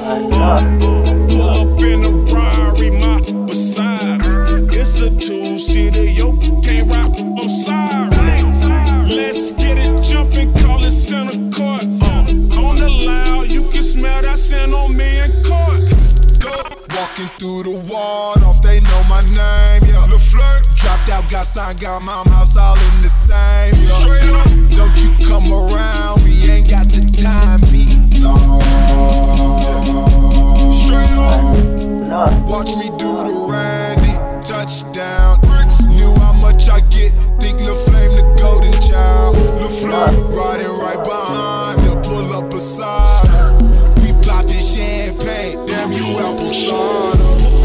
Pull up in a Rari, my beside. It's a two-seater, yo, can't rap, I'm sorry. Let's get it jumping, call it center court. On the loud, you can smell that scent on me in court. Walking through the ward off, they know my name, yeah. Dropped out, got signed, got mom house all in the same, yeah. Don't you come around, we ain't got the time, beat. Watch me do the Randy, touchdown. Knew how much I get, think Lil Flame the golden child. Riding right behind, they'll pull up beside her. We poppin' champagne, damn you apple cider.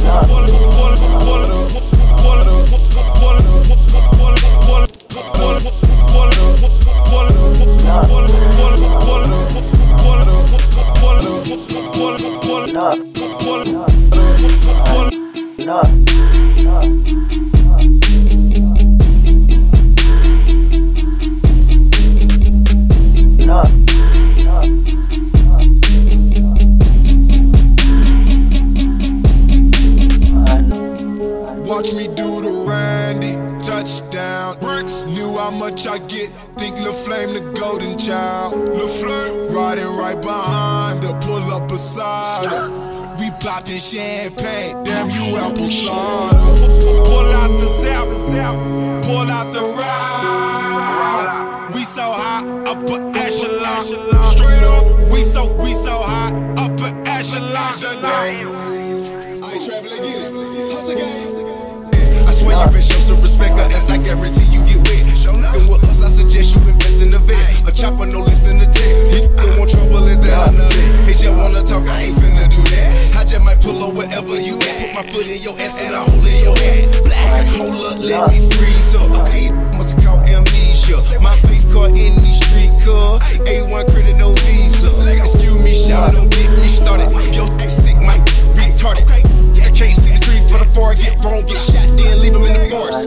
Watch me do the Randy, touchdown. Knew how much I get, think Lil Flame the golden child. Riding right behind, they'll pull up beside her. We poppin' champagne, damn you apple cider. Pull out the zap, pull out the ride. We so high, upper echelon. Straight up, we so high, upper echelon. I ain't traveling, get it. Hustle game. I swear you been show some respect, or else I guarantee you get wet. And with us, I suggest you invest in the vet. A chopper no less than a 10. He don't want trouble, is that another? He just wanna talk, I ain't finna do that. I just might pull up wherever you at. Put my foot in your ass and I hold in your hand. Okay, hold up, let me freeze up. Okay, must call amnesia. My face caught in these street cars. A1 credit, no visa. Excuse me, shout it, don't get me started. Yo, sick, my retarded. I can't see the tree for the far. Get wrong, get shot, then leave him in the forest.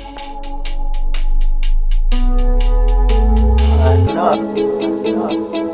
Enough.